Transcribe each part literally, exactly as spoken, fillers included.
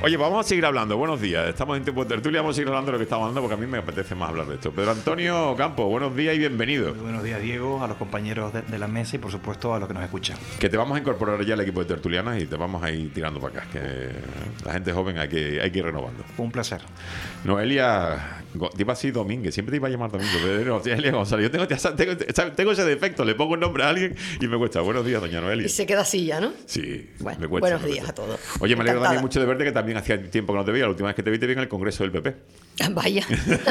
Oye, vamos a seguir hablando. Buenos días. Estamos en tiempo de tertulia. Vamos a seguir hablando de lo que estamos hablando porque a mí me apetece más hablar de esto. Pedro Antonio Campo, buenos días y bienvenido. Muy buenos días, Diego, a los compañeros de, de la mesa y, por supuesto, a los que nos escuchan. Que te vamos a incorporar ya al equipo de tertulianas y te vamos a ir tirando para acá. Que la gente joven hay que, hay que ir renovando. Un placer. Noelia, te iba a decir Domínguez. Siempre te iba a llamar Domínguez. Pero Noelia González. Yo tengo, tengo, tengo ese defecto. Le pongo un nombre a alguien y me cuesta. Buenos días, doña Noelia. Y se queda así ya, ¿no? Sí, bueno, me cuesta. Buenos me días cuesta. a todos. Oye, me alegro Encantada. también mucho de verte, que también hacía tiempo que no te veía. La última vez que te vi te vi en el Congreso del P P. Vaya.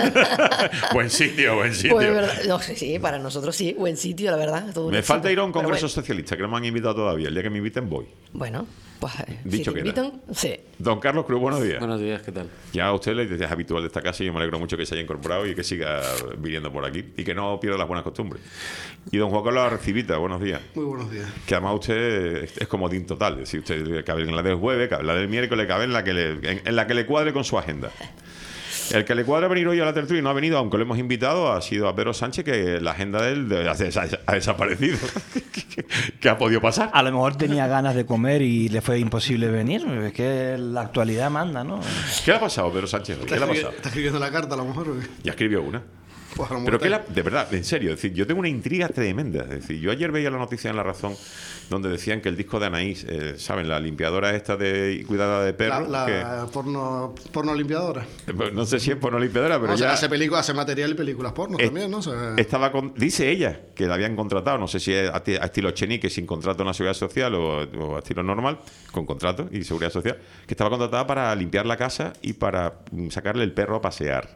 Buen sitio, buen sitio. Pues, verdad, no sé, sí, para nosotros sí, buen sitio, la verdad. Todo me falta ir a un Congreso bueno. socialista, que no me han invitado todavía. El día que me inviten voy. Bueno, pues Dicho si te queda. invitan, sí. Don Carlos Cruz, buenos días. Buenos días, ¿qué tal? Ya a usted le es habitual de esta casa y yo me alegro mucho que se haya incorporado y que siga viniendo por aquí y que no pierda las buenas costumbres. Y don Juan Carlos Arcivita, buenos días. Muy buenos días. Que además usted es comodín total. Es decir, usted cabe en la del jueves, cabe en la del miércoles, cabe en la que le, en, en la que le cuadre con su agenda. El que le cuadra venir hoy a la tertulia y no ha venido, aunque lo hemos invitado, ha sido a Pedro Sánchez, que la agenda de él de- ha, ha desaparecido. ¿Qué ha podido pasar? A lo mejor tenía ganas de comer y le fue imposible venir. Es que la actualidad manda, ¿no? ¿Qué le ha pasado, Pedro Sánchez? ¿Qué ¿Está, le ha escribi- pasado? está escribiendo la carta a lo mejor? ¿O qué? Ya escribió una. Pues a lo mejor Pero que está- la, de verdad, en serio, es decir, yo tengo una intriga tremenda. Es decir, yo ayer veía la noticia en La Razón donde decían que el disco de Anaís, eh, ¿saben? La limpiadora esta de cuidada de la, perros. la que, porno, porno limpiadora. pues, no sé si es porno limpiadora, pero o sea, ya hace, películas, hace material y películas porno es- también, ¿no? O sea, estaba con, dice ella que la habían contratado, no sé si es a, ti- a estilo Chenique, sin contrato en la seguridad social o, o a estilo normal, con contrato y seguridad social, que estaba contratada para limpiar la casa y para mm, sacarle el perro a pasear.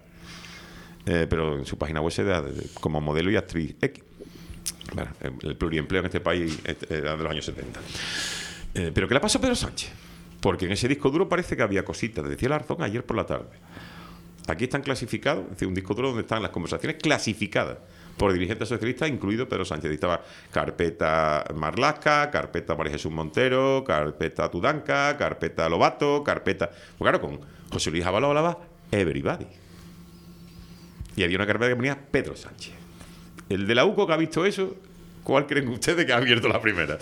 Eh, pero en su página web se da de- como modelo y actriz X. Bueno, el, el pluriempleo en este país era de los años setenta. Eh, pero ¿qué le pasó a Pedro Sánchez? Porque en ese disco duro parece que había cositas. Decía el Arzón ayer por la tarde. Aquí están clasificados, es decir, un disco duro donde están las conversaciones clasificadas por dirigentes socialistas, incluido Pedro Sánchez. Y estaba carpeta Marlaska, carpeta María Jesús Montero, carpeta Tudanca, carpeta Lobato, carpeta... Pues claro, con José Luis Ábalos hablaba everybody. Y había una carpeta que ponía Pedro Sánchez. El de la U C O que ha visto eso, ¿cuál creen ustedes que ha abierto la primera?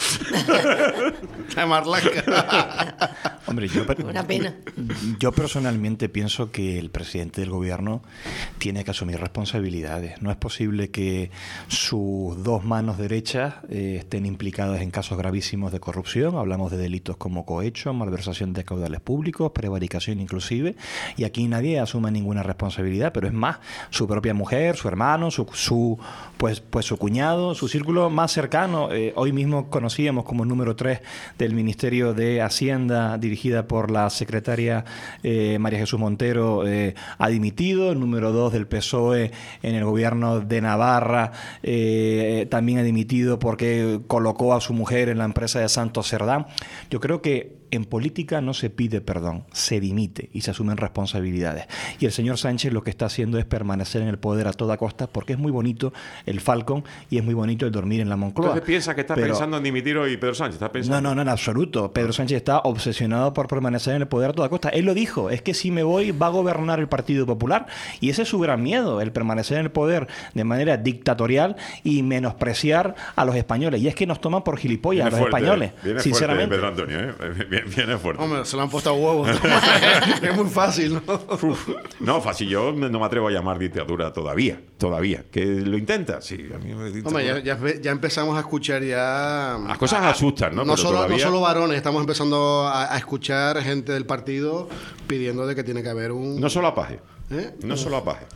la Marlaska. Hombre, yo, per- Una pena. yo personalmente pienso que el presidente del gobierno tiene que asumir responsabilidades. No es posible que sus dos manos derechas eh, estén implicadas en casos gravísimos de corrupción. Hablamos de delitos como cohecho, malversación de caudales públicos, prevaricación inclusive, y aquí nadie asume ninguna responsabilidad, pero es más, su propia mujer, su hermano, su, su pues, pues su cuñado, su círculo más cercano. Eh, hoy mismo conocíamos como número tres del Ministerio de Hacienda, dirigida por la secretaria eh, María Jesús Montero, eh, ha dimitido. El número dos del P S O E en el gobierno de Navarra eh, también ha dimitido porque colocó a su mujer en la empresa de Santos Cerdán. Yo creo que en política no se pide perdón, se dimite y se asumen responsabilidades. Y el señor Sánchez lo que está haciendo es permanecer en el poder a toda costa, porque es muy bonito el Falcon y es muy bonito el dormir en la Moncloa. Entonces piensa que está Pero- pensando en dimitir hoy Pedro Sánchez. ¿Está pensando? No, no, no, en absoluto. Pedro Sánchez está obsesionado por permanecer en el poder a toda costa. Él lo dijo, es que si me voy va a gobernar el Partido Popular. Y ese es su gran miedo, el permanecer en el poder de manera dictatorial y menospreciar a los españoles. Y es que nos toman por gilipollas a los fuerte, españoles, viene sinceramente. fuerte Pedro Antonio, ¿eh? Viene, viene fuerte. Hombre, se lo han puesto a huevos. es muy fácil, ¿no? Uf. No, fácil, yo no me atrevo a llamar dictadura todavía, todavía. ¿Que lo intenta? Sí, a mí me dictadura. Hombre, ya, ya, ve- ya empezamos a escuchar ya... Las cosas asustan, ¿no? No Pero solo, todavía- no solo varones, estamos empezando a, a escuchar gente del partido pidiendo de que tiene que haber un... No solo a Paje. ¿Eh? No solo a Paje.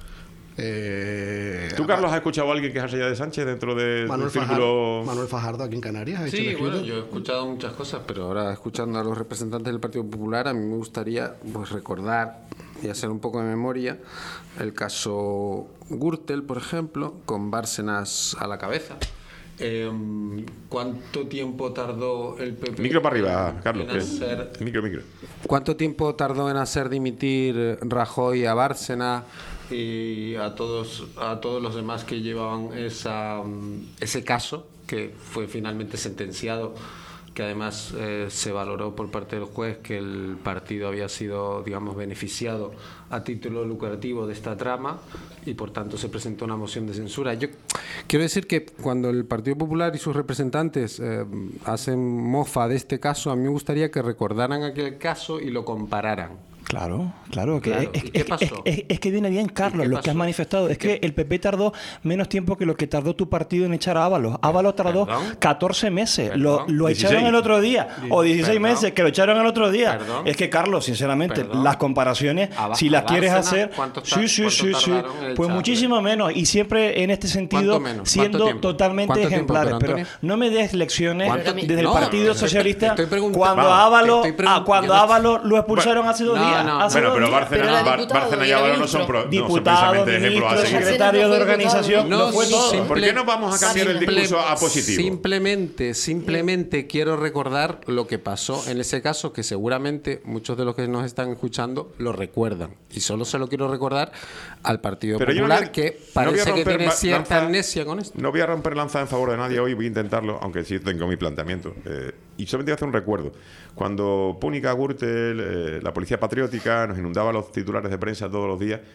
Eh, ¿Tú, Carlos, has escuchado a alguien quejarse ya de Sánchez dentro de- Manuel del círculo...? Fajardo, Manuel Fajardo aquí en Canarias. ha hecho Sí, el bueno, escrito. yo he escuchado muchas cosas, pero ahora escuchando a los representantes del Partido Popular, a mí me gustaría pues recordar y hacer un poco de memoria el caso Gürtel, por ejemplo, con Bárcenas a la cabeza. Eh, ¿Cuánto tiempo tardó el P P? Micro para arriba, Carlos. en que- hacer- Micro, micro. ¿Cuánto tiempo tardó en hacer dimitir Rajoy a Bárcenas y a todos a todos los demás que llevaban esa, mm, ese caso, que fue finalmente sentenciado que además eh, se valoró por parte del juez que el partido había sido, digamos, beneficiado a título lucrativo de esta trama y por tanto se presentó una moción de censura. Yo quiero decir que cuando el Partido Popular y sus representantes eh, hacen mofa de este caso, a mí me gustaría que recordaran aquel caso y lo compararan. Claro, claro. Que Claro. Es, ¿Y qué es- pasó? es- es- es que viene bien, Carlos, ¿Y qué lo que has pasó? manifestado. Es que el P P tardó menos tiempo que lo que tardó tu partido en echar a Ábalos. Ábalos tardó ¿Perdón? catorce meses. Lo, ¿Perdón? lo echaron dieciséis. el otro día. O dieciséis ¿Perdón? meses, que lo echaron el otro día. ¿Perdón? Es que, Carlos, sinceramente, ¿Perdón? las comparaciones, ¿A Ba- si las a quieres Bárcena? hacer... ¿Cuánto ta- Sí, sí, cuánto sí, sí. tardaron en Pues echarle? muchísimo menos. Y siempre en este sentido, ¿Cuánto menos? siendo ¿Cuánto tiempo? totalmente ¿Cuánto tiempo, ejemplares. don Pero Antonio? no me des lecciones ¿Cuánto desde tiempo? el No, Partido estoy- Socialista. estoy preguntando- Cuando Vamos, Ábalos, te estoy pregun- ah, cuando yo no- Ábalos lo expulsaron hace dos No, días. no. hace Bueno, dos pero días. Bárcena, Pero era Bar- diputado Bárcena y y era Ábalos no son, ministro. pro- no son Diputado, precisamente ejemplos a ministro, seguir. secretario de organización, No, lo fue todo. simple- ¿Por qué no vamos a cambiar el simple- discurso a positivo? Simplemente, simplemente quiero recordar lo que pasó en ese caso, que seguramente muchos de los que nos están escuchando lo recuerdan. Y solo se lo quiero recordar al Partido Pero yo no Popular, voy- que no voy a parece que romper tiene ma- cierta lanza- amnesia con esto. No voy a romper lanza en favor de nadie hoy, voy a intentarlo, aunque sí tengo mi planteamiento. Eh, y solamente voy a hacer un recuerdo. Cuando Púnica, Gürtel, eh, la Policía Patriótica nos inundaba los titulares de prensa todos los días,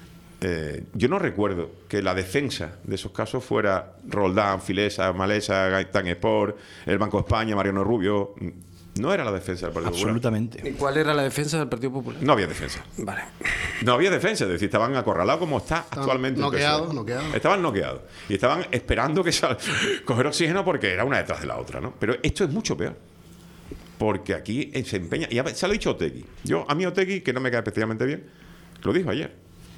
eh, yo no recuerdo que la defensa de esos casos fuera Roldán, Filesa, Malesa, Gaitán Sport, el Banco de España, Mariano Rubio. No era la defensa del Partido Popular. Absolutamente. ¿Y cuál era la defensa del Partido Popular? No había defensa. Vale. No había defensa, es decir, estaban acorralados como está actualmente. el P S O E. noqueados, noqueados. Estaban noqueados. Y estaban esperando que sal- coger oxígeno porque era una detrás de la otra, ¿no? Pero esto es mucho peor. Porque aquí se empeña. Y ya se lo ha dicho Otegi. Yo, a mí Otegi, que no me cae especialmente bien, lo dijo ayer.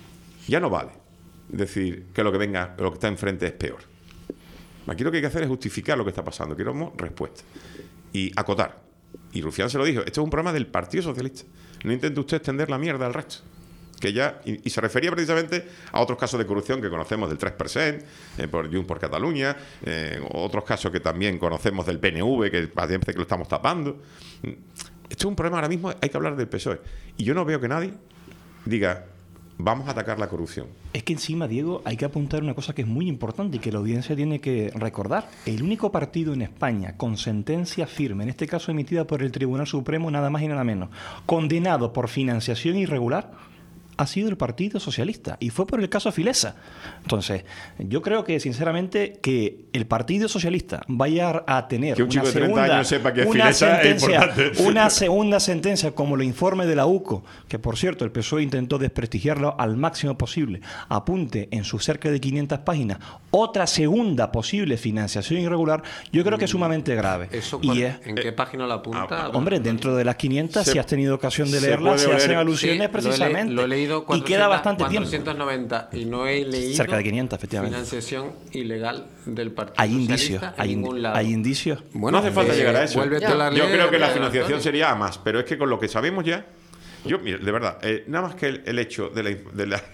Ya no vale decir que lo que venga, lo que está enfrente es peor. Aquí lo que hay que hacer es justificar lo que está pasando. Queremos respuesta. Y acotar. Y Rufián se lo dijo, esto es un problema del Partido Socialista. No intente usted extender la mierda al resto. Que ya, y, y se refería precisamente a otros casos de corrupción que conocemos del tres por ciento, eh, por Junts por Cataluña, eh, otros casos que también conocemos del P N V, que parece que lo estamos tapando. Esto es un problema ahora mismo, hay que hablar del P S O E. Y yo no veo que nadie diga, vamos a atacar la corrupción. Es que encima, Diego, hay que apuntar una cosa que es muy importante y que la audiencia tiene que recordar. El único partido en España con sentencia firme, en este caso emitida por el Tribunal Supremo, nada más y nada menos, condenado por financiación irregular, ha sido el Partido Socialista, y fue por el caso Filesa. Entonces, yo creo que, sinceramente, que el Partido Socialista vaya a tener Que un una chico de treinta segunda, años sepa que es una Filesa es sentencia, importante. una segunda sentencia como el informe de la U C O, que por cierto el P S O E intentó desprestigiarlo al máximo posible, apunte en sus cerca de quinientas páginas otra segunda posible financiación irregular, yo creo que es sumamente grave. ¿Eso y cuál- es, ¿En qué página lo apunta? ah, hombre, dentro de las quinientas, Se- si has tenido ocasión de se leerlas, se puede hacen oler- alusiones Sí, lo he le- precisamente. Lo he leído y queda bastante tiempo. cuatrocientos noventa y no he leído Cerca de quinientas, efectivamente. financiación ilegal del Partido Hay Socialista indicios, en hay, in- nún lado. hay indicios. no hace falta eh, llegar a eso. vuélvete Ya. a la Yo ley, creo que la Antonio. financiación sería a más, pero es que con lo que sabemos ya, yo, mira, de verdad, eh, nada más que el, el hecho de la... De la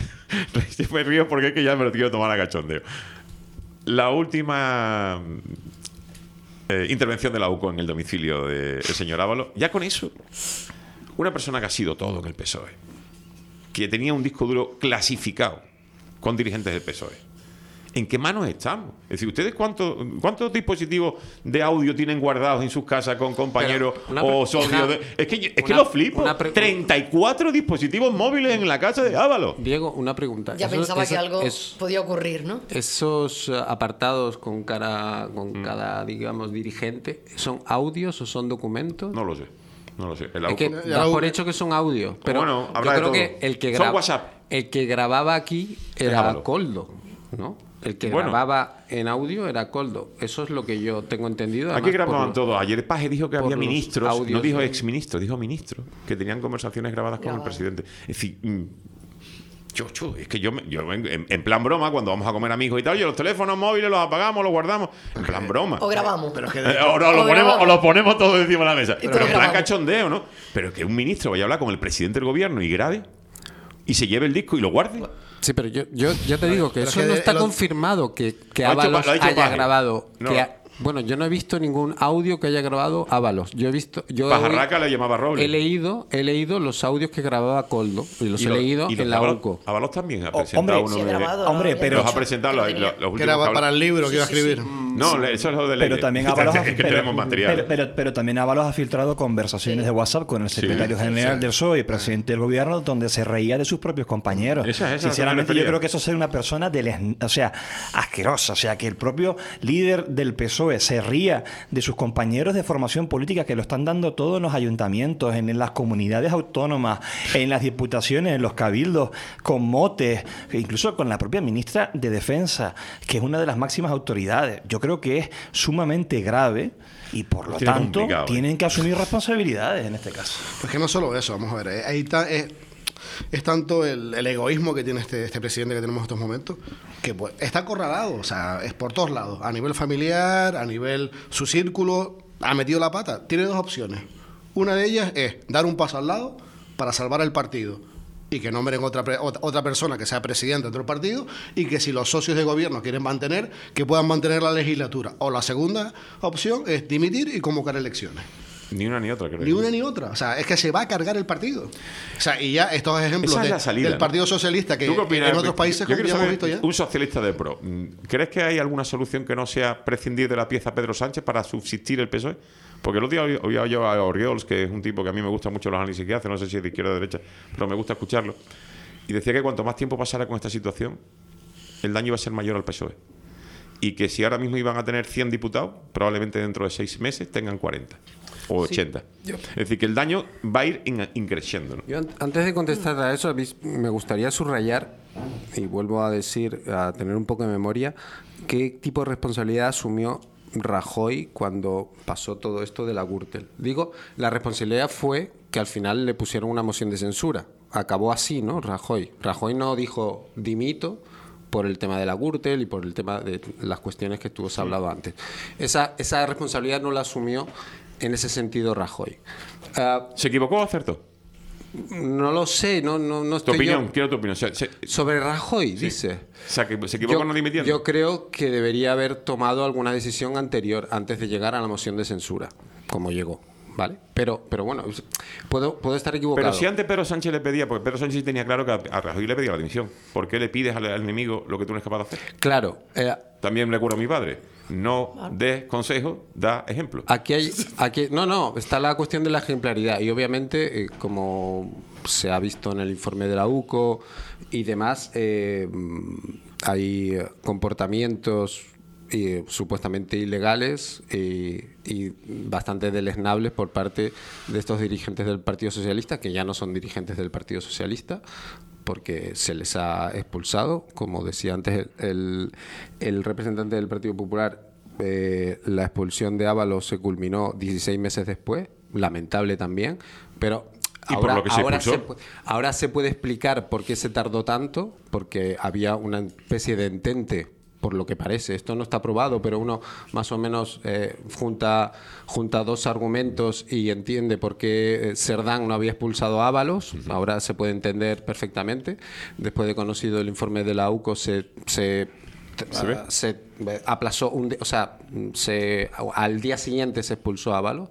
me río porque es que ya me lo quiero tomar a cachondeo. La última eh, intervención de la U C O en el domicilio del señor Ábalos, ya con eso, una persona que ha sido todo en el P S O E, que tenía un disco duro clasificado con dirigentes del P S O E. ¿En qué manos estamos? Es decir, ¿ustedes cuántos cuántos dispositivos de audio tienen guardados en sus casas con compañeros Pero una pre- o socios? una- de- es que, yo- es que una- lo flipo. una pre- treinta y cuatro dispositivos móviles en la casa de Ábalos. Diego, una pregunta. Ya Eso- pensaba eso- que algo es- podía ocurrir, ¿no? Esos eh, apartados con cara con Mm. cada, digamos, dirigente, ¿son audios o son documentos? No lo sé. No lo sé. El Es que audio- Ya das lo- por hecho que son audios, pero Bueno, yo habrá de creo todo. que el que Son graba WhatsApp. el que grababa aquí era Déjalo. Coldo, ¿no? El que Bueno. grababa en audio era Coldo. Eso es lo que yo tengo entendido. Aquí además, grababan por- todo. Ayer Paje dijo que por había los ministros, no audios dijo de- exministros, dijo ministros, que tenían conversaciones grabadas con el Grabadas. presidente. Es decir, mm, yo, yo, es que yo, me- yo en, en- en plan broma, cuando vamos a comer amigos y tal, oye, los teléfonos móviles los apagamos, los guardamos. En plan broma. O grabamos. Pero es que Eh, de hecho- o, no, lo O ponemos, grabamos. o lo ponemos todo encima de la mesa. Y Pero todo en plan grabamos. cachondeo, ¿no? Pero que un ministro vaya a hablar con el presidente del gobierno y grabe y se lleve el disco y lo guarde. Sí, pero yo, yo ya te digo que Pero eso es que no de- está lo- confirmado que, que Lo ha hecho Ábalos Pa- lo ha hecho haya Paje. grabado. No, que ha- Bueno, yo no he visto ningún audio que haya grabado Ábalos. Yo he visto... Yo Pajarraca he, le llamaba Robles. He leído, he leído los audios que grababa Coldo y los Y he lo- leído y los en la Ábalos- UCO. Ábalos también ha Oh, presentado hombre, uno Sí, he de... grabado, Hombre, ¿no? pero- Los ha presentado los, los, los Que últimos era que habla- para el libro que iba a Sí, sí, escribir. No, eso es lo de Pero también Ábalos es que pero- tenemos material. Pero, pero, pero también Ábalos ha filtrado conversaciones de WhatsApp con el secretario Sí, general del P S O E y presidente del gobierno, donde se reía de sus propios compañeros. Esa- esa Sinceramente, también yo creo que eso es ser una persona dele- o sea, asquerosa. O sea, que el propio líder del P S O E se ría de sus compañeros de formación política que lo están dando todos en los ayuntamientos, en, en las comunidades autónomas, en las diputaciones, en los cabildos, con motes, e incluso con la propia ministra de Defensa, que es una de las máximas autoridades. Yo creo que es sumamente grave y por lo Tiene tanto complicado, ¿eh? tienen que asumir responsabilidades en este caso. Pues que no solo eso, vamos a ver. eh, Ahí está, es, es tanto el, el egoísmo que tiene este, este presidente que tenemos en estos momentos, que pues, está acorralado, o sea, es por todos lados. A nivel familiar, a nivel su círculo, ha metido la pata. Tiene dos opciones. Una de ellas es dar un paso al lado para salvar el partido y que nombren otra, pre- otra otra persona que sea presidente de otro partido y que si los socios de gobierno quieren mantener, que puedan mantener la legislatura. O la segunda opción es dimitir y convocar elecciones. Ni una ni otra, creo. Ni una ni otra. O sea, es que se va a cargar el partido. O sea, y ya estos ejemplos Esa es de- la salida, del ¿no? Partido Socialista que ¿Tú qué opinas? en otros países Yo como quiero ya hemos saber, visto ya. un socialista de pro, ¿crees que hay alguna solución que no sea prescindir de la pieza Pedro Sánchez para subsistir el P S O E? Porque el otro día oía yo a Oriols, que es un tipo que a mí me gusta mucho los análisis que hace, no sé si es de izquierda o de derecha, pero me gusta escucharlo, y decía que cuanto más tiempo pasara con esta situación, el daño iba a ser mayor al P S O E. Y que si ahora mismo iban a tener cien diputados, probablemente dentro de seis meses tengan cuarenta o ochenta. yo- Es decir, que el daño va a ir in- increciendo, ¿no? Yo an- antes de contestar a eso, a mí me gustaría subrayar, y vuelvo a decir, a tener un poco de memoria, qué tipo de responsabilidad asumió Rajoy cuando pasó todo esto de la Gürtel. Digo, la responsabilidad fue que al final le pusieron una moción de censura. Acabó así, ¿no? Rajoy. Rajoy no dijo dimito por el tema de la Gürtel y por el tema de las cuestiones que tú has hablado antes. Esa, esa responsabilidad no la asumió en ese sentido Rajoy. Ah, ¿Se equivocó o acertó? no lo sé, no, no, no Tu estoy opinión, yo- quiero tu opinión. Se- se- Sobre Rajoy, dice. O sea, que se equivocó Yo, no dimitiendo. yo creo que debería haber tomado alguna decisión anterior antes de llegar a la moción de censura, como llegó, ¿vale? Pero, pero bueno, puedo, puedo estar equivocado. Pero si antes Pedro Sánchez le pedía, porque Pedro Sánchez tenía claro que a a Rajoy le pedía la dimisión. ¿Por qué le pides al, al enemigo lo que tú no eres capaz de hacer? Claro, eh, También le recuerdo a mi padre. No des consejos, da ejemplo. aquí hay... Aquí, no, no, está la cuestión de la ejemplaridad. Y obviamente, eh, como se ha visto en el informe de la UCO y demás, eh, hay eh, comportamientos eh, supuestamente ilegales y, y bastante deleznables por parte de estos dirigentes del Partido Socialista, que ya no son dirigentes del Partido Socialista, porque se les ha expulsado, como decía antes el, el representante del Partido Popular. Eh, la expulsión de Ábalos se culminó dieciséis meses después, lamentable también, pero Y por ahora, lo que se ahora, expulsó. pu- ahora se puede explicar por qué se tardó tanto, porque había una especie de entente, por lo que parece. Esto no está probado, pero uno más o menos eh, junta, junta dos argumentos y entiende por qué eh, Cerdán no había expulsado a Ábalos. Ahora se puede entender perfectamente. Después de conocido el informe de la UCO, se... se ¿Se ve? se eh, aplazó un di- o sea, se, al día siguiente se expulsó a Ábalos.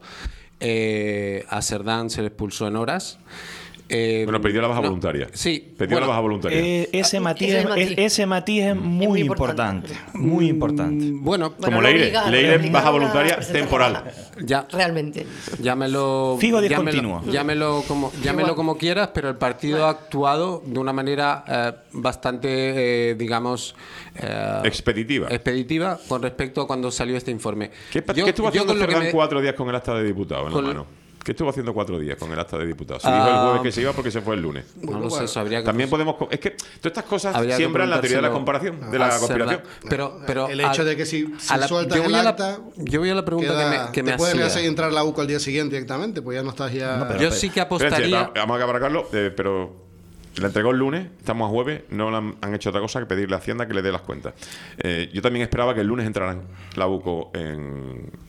Eh, a Cerdán se le expulsó en horas. Eh, Bueno, pidió la baja no, voluntaria. Sí. Pidió bueno, la baja voluntaria. Eh, ese, Ah, matiz, ese es es- el matiz. ese matiz es muy, muy importante. importante. Muy importante. mm, Bueno, Bueno, Como lo Leire. obligaron, Leire lo obligaron baja a voluntaria presentar temporal. la baja. ya, Realmente. llámelo, Fijo diez llámelo, continuo. llámelo como, llámelo Igual. como quieras, pero el partido ha actuado de una manera eh, bastante, eh, digamos, eh, Expeditiva. expeditiva con respecto a cuando salió este informe. ¿Qué, Yo- ¿qué estuvo yo haciendo con lo que Cerdán me- cuatro días con el acta de diputado en con- la mano? ¿Qué estuvo haciendo cuatro días con el acta de diputado? Se Ah, dijo el jueves que se iba porque se fue el lunes. No lo sé, eso habría que También podemos... co- Es que todas estas cosas Habría que siembran la teoría de la preguntárselo comparación, de la a conspiración. Cerdán. Pero, pero El hecho a- de que si- si a la- sueltas yo voy el a la- acta, yo voy a la pregunta Queda- que me, que me te pueden hacía. hacer entrar la UCO al día siguiente directamente, pues ya no estás ya... Yo sí que Espérense, apostaría. va- vamos a acabar, Carlos, eh, pero la entregó el lunes, estamos a jueves, no le han, han hecho otra cosa que pedirle a Hacienda que le dé las cuentas. Eh, yo también esperaba que el lunes entraran la UCO en...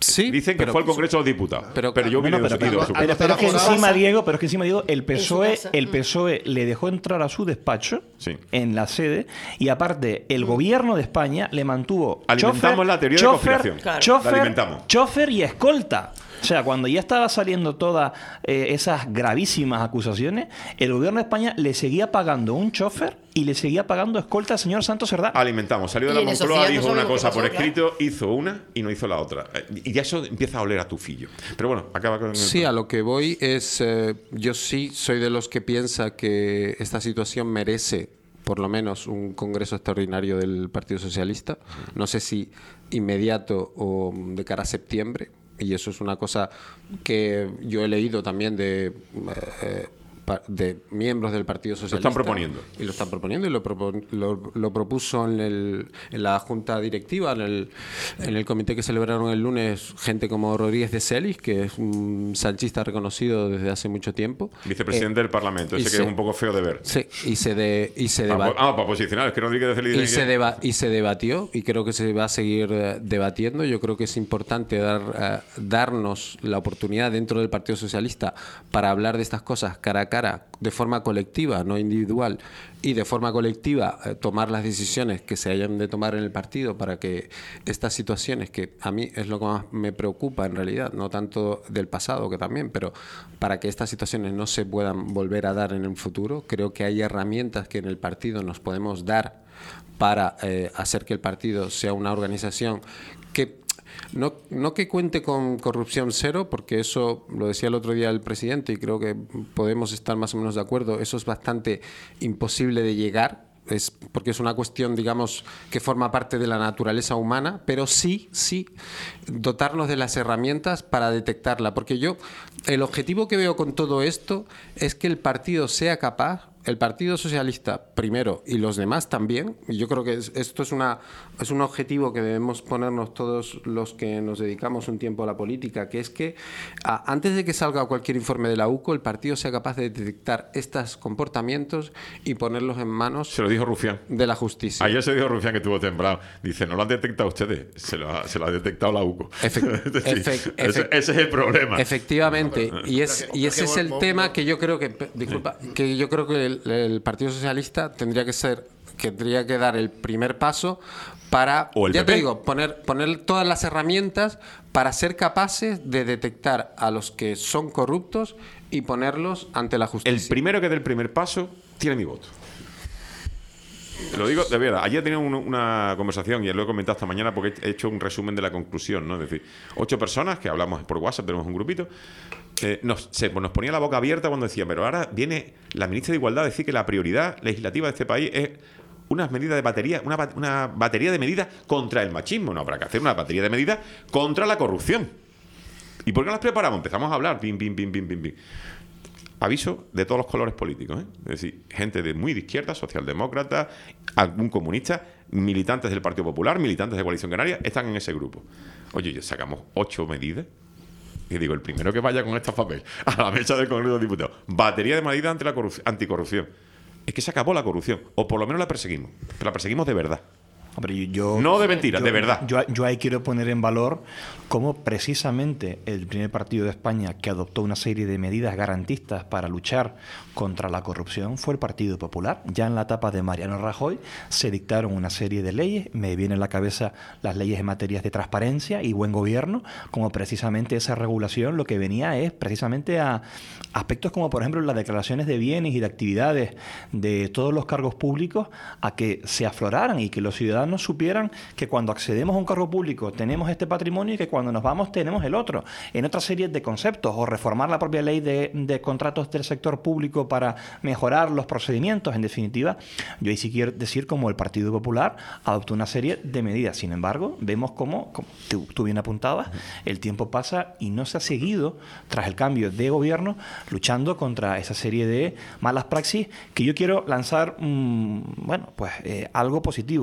Sí, Dicen que pero- fue el Congreso de los Diputados. pero- Pero, yo Bueno, vine pero, de pero- su pero- Está pero es que elaborado. encima, Diego, pero es que encima, Diego, el P S O E, En su casa. el P S O E le dejó entrar a su despacho Sí. en la sede y aparte el gobierno de España le mantuvo Alimentamos chofer, la teoría de chofer, conspiración. Claro. chofer, La alimentamos. chofer y escolta. O sea, cuando ya estaba saliendo todas eh, esas gravísimas acusaciones, el gobierno de España le seguía pagando un chofer y le seguía pagando escolta al señor Santos Cerdá. Alimentamos. Salió de Y la en esos Moncloa, días no dijo una sabemos qué cosa pasó, por claro. escrito, hizo una y no hizo la otra. Eh, Y ya eso empieza a oler a tufillo. Pero bueno, acaba con el... Sí, a lo que voy es, eh, yo sí soy de los que piensa que esta situación merece por lo menos un congreso extraordinario del Partido Socialista. No sé si inmediato o de cara a septiembre. Y eso es una cosa que yo he leído también de, eh, pa- de miembros del Partido Socialista. están proponiendo. Y lo están proponiendo y lo, propon- lo, lo propuso en, el, en la Junta Directiva, en el, en el comité que celebraron el lunes, gente como Rodríguez de Celis, que es un sanchista reconocido desde hace mucho tiempo. Vicepresidente Eh, del Parlamento, y ese que se- es un poco feo de ver. Sí, y se, de, y se Ah, debate. para posicionar, es que Rodríguez de Feliz Y dice se, que- deba- y se debatió y creo que se va a seguir eh, debatiendo. Yo creo que es importante dar, eh, darnos la oportunidad dentro del Partido Socialista para hablar de estas cosas cara a cara, de forma colectiva, no individual, y de forma colectiva eh, tomar las decisiones que se hayan de tomar en el partido para que estas situaciones, que a mí es lo que más me preocupa en realidad, no tanto del pasado que también, pero para que estas situaciones no se puedan volver a dar en el futuro, creo que hay herramientas que en el partido nos podemos dar para eh, hacer que el partido sea una organización que no, no que cuente con corrupción cero, porque eso lo decía el otro día el presidente y creo que podemos estar más o menos de acuerdo, eso es bastante imposible de llegar. Es porque es una cuestión, digamos, que forma parte de la naturaleza humana, pero sí, sí, dotarnos de las herramientas para detectarla. Porque yo, el objetivo que veo con todo esto es que el partido sea capaz, el Partido Socialista primero y los demás también, y yo creo que es- esto es, una, es un objetivo que debemos ponernos todos los que nos dedicamos un tiempo a la política, que es que a, antes de que salga cualquier informe de la U C O, el partido sea capaz de detectar estos comportamientos y ponerlos en manos Se lo dijo Rufián. de la justicia. Ayer se dijo Rufián que estuvo temprano. Dice, no lo han detectado ustedes, se lo ha, se lo ha detectado la U C O. Efec- Sí, efec- ese, efec- ese es el problema. Efectivamente, y, es, Pero que- y ese pero es que el vol- tema vol- que yo creo que, pe- disculpa, que yo creo que el, el Partido Socialista tendría que ser, que tendría que dar el primer paso para, O el ya P P. te digo, poner, poner todas las herramientas para ser capaces de detectar a los que son corruptos y ponerlos ante la El justicia. primero que dé el primer paso tiene mi voto. Lo digo de verdad. Ayer tenía un- una conversación y lo he comentado esta mañana porque he hecho un resumen de la conclusión, ¿no? Es decir, ocho personas que hablamos por WhatsApp, tenemos un grupito, eh, nos, se, nos ponía la boca abierta cuando decía, pero ahora viene la ministra de Igualdad a decir que la prioridad legislativa de este país es unas medidas de batería, una, ba- una batería de medidas contra el machismo. No, habrá que hacer una batería de medidas contra la corrupción. ¿Y por qué no las preparamos? Empezamos a hablar, pim, pim, pim, pim, pim, pim. Aviso de todos los colores políticos, ¿eh? Es decir, gente de muy de izquierda, socialdemócrata, algún comunista, militantes del Partido Popular, militantes de Coalición Canaria, están en ese grupo. Oye, ya sacamos ocho medidas. Y digo, el primero que vaya con estos papeles a la mesa del Congreso de los Diputados, batería de medidas ante la corrup- anticorrupción. Es que se acabó la corrupción, o por lo menos la perseguimos, pero la perseguimos de verdad. Hombre, yo, No de mentiras, yo- de verdad. Yo, yo ahí quiero poner en valor cómo precisamente el primer partido de España que adoptó una serie de medidas garantistas para luchar contra la corrupción fue el Partido Popular. Ya en la etapa de Mariano Rajoy se dictaron una serie de leyes, me vienen a la cabeza las leyes en materias de transparencia y buen gobierno, como precisamente esa regulación lo que venía es precisamente a aspectos como por ejemplo las declaraciones de bienes y de actividades de todos los cargos públicos a que se afloraran y que los ciudadanos supieran que cuando accedemos a un cargo público tenemos este patrimonio y que cuando nos vamos tenemos el otro. En otra serie de conceptos, o reformar la propia ley de, de contratos del sector público para mejorar los procedimientos. En definitiva, yo ahí sí quiero decir como el Partido Popular adoptó una serie de medidas. Sin embargo, vemos cómo, como tú, tú bien apuntabas, el tiempo pasa y no se ha seguido, tras el cambio de gobierno, luchando contra esa serie de malas praxis que yo quiero lanzar, mmm, bueno, pues eh, algo positivo. Y es que